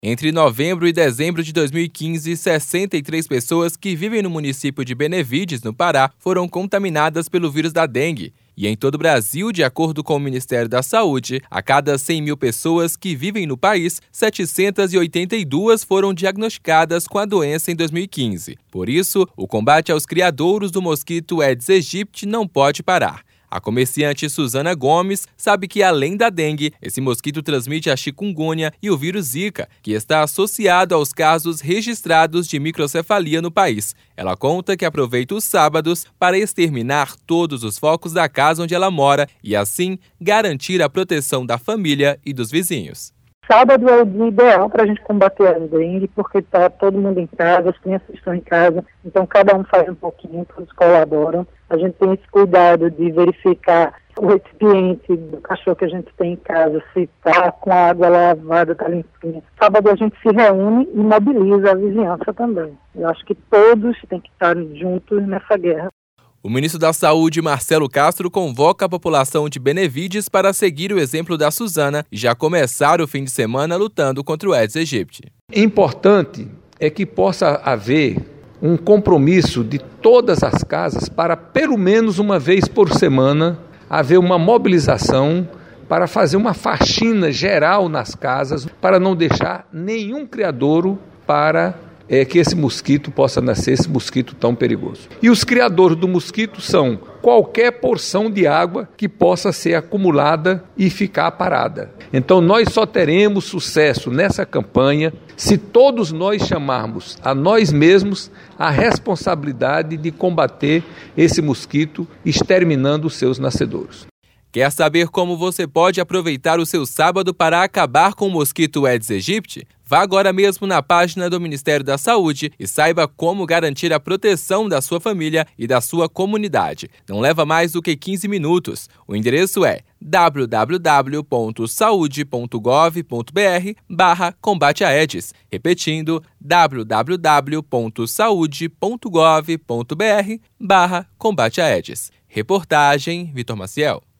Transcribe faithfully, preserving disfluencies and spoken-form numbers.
Entre novembro e dezembro de dois mil e quinze, sessenta e três pessoas que vivem no município de Benevides, no Pará, foram contaminadas pelo vírus da dengue. E em todo o Brasil, de acordo com o Ministério da Saúde, a cada cem mil pessoas que vivem no país, setecentas e oitenta e duas foram diagnosticadas com a doença em dois mil e quinze. Por isso, o combate aos criadouros do mosquito Aedes aegypti não pode parar. A comerciante Suzana Gomes sabe que, além da dengue, esse mosquito transmite a chikungunya e o vírus Zika, que está associado aos casos registrados de microcefalia no país. Ela conta que aproveita os sábados para exterminar todos os focos da casa onde ela mora e, assim, garantir a proteção da família e dos vizinhos. Sábado é o dia ideal para a gente combater a dengue, porque está todo mundo em casa, as crianças estão em casa, então cada um faz um pouquinho, todos colaboram. A gente tem esse cuidado de verificar o recipiente do cachorro que a gente tem em casa, se está com a água lavada, está limpinha. Sábado a gente se reúne e mobiliza a vizinhança também. Eu acho que todos têm que estar juntos nessa guerra. O ministro da Saúde, Marcelo Castro, convoca a população de Benevides para seguir o exemplo da Suzana e já começar o fim de semana lutando contra o Aedes aegypti. Importante é que possa haver um compromisso de todas as casas para, pelo menos uma vez por semana, haver uma mobilização para fazer uma faxina geral nas casas, para não deixar nenhum criadouro para É que esse mosquito possa nascer, esse mosquito tão perigoso. E os criadores do mosquito são qualquer porção de água que possa ser acumulada e ficar parada. Então nós só teremos sucesso nessa campanha se todos nós chamarmos a nós mesmos a responsabilidade de combater esse mosquito, exterminando os seus nascedouros. Quer saber como você pode aproveitar o seu sábado para acabar com o mosquito Aedes aegypti? Vá agora mesmo na página do Ministério da Saúde e saiba como garantir a proteção da sua família e da sua comunidade. Não leva mais do que quinze minutos. O endereço é w w w ponto saude ponto gov ponto b r barra combate a Aedes. Repetindo, w w w ponto saude ponto gov ponto b r barra combate a Aedes. Reportagem Vitor Maciel.